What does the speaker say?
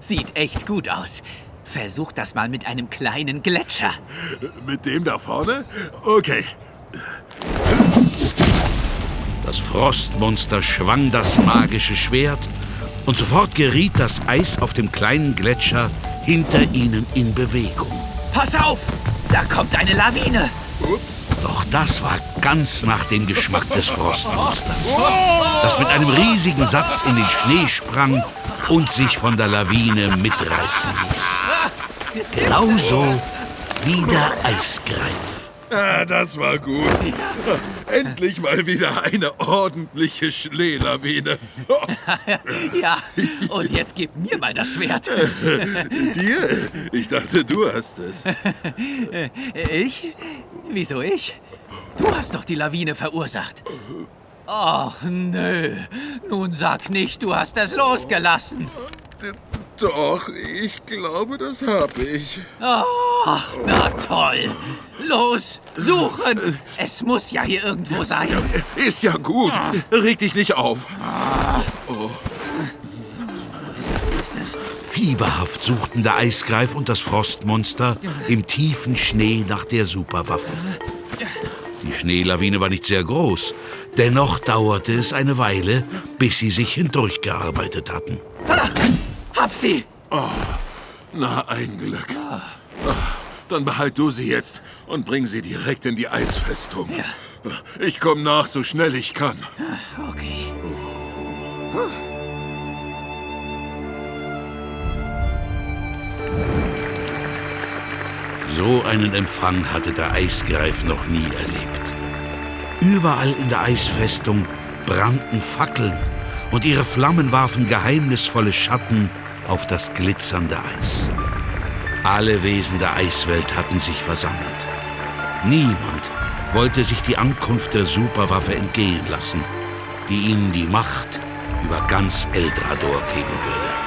Sieht echt gut aus. Versuch das mal mit einem kleinen Gletscher. Mit dem da vorne? Okay. Das Frostmonster schwang das magische Schwert und sofort geriet das Eis auf dem kleinen Gletscher hinter ihnen in Bewegung. Pass auf! Da kommt eine Lawine! Ups. Doch das war ganz nach dem Geschmack des Frostmonsters, das mit einem riesigen Satz in den Schnee sprang und sich von der Lawine mitreißen ließ. Genauso wie der Eisgreif. Ah, das war gut. Endlich mal wieder eine ordentliche Schneelawine. Ja, und jetzt gib mir mal das Schwert. Dir? Ich dachte, du hast es. Ich? Wieso ich? Du hast doch die Lawine verursacht. Ach, nö. Nun sag nicht, du hast es losgelassen. Doch, ich glaube, das habe ich. Oh, na toll. Los, suchen. Es muss ja hier irgendwo sein. Ist ja gut. Reg dich nicht auf. Fieberhaft suchten der Eisgreif und das Frostmonster im tiefen Schnee nach der Superwaffe. Die Schneelawine war nicht sehr groß, dennoch dauerte es eine Weile, bis sie sich hindurchgearbeitet hatten. Hab sie. Na, ein Glück. Dann behalt du sie jetzt und bring sie direkt in die Eisfestung. Ja. Ich komme nach, so schnell ich kann. Okay. So einen Empfang hatte der Eisgreif noch nie erlebt. Überall in der Eisfestung brannten Fackeln und ihre Flammen warfen geheimnisvolle Schatten auf das glitzernde Eis. Alle Wesen der Eiswelt hatten sich versammelt. Niemand wollte sich die Ankunft der Superwaffe entgehen lassen, die ihnen die Macht über ganz Eldrador geben würde.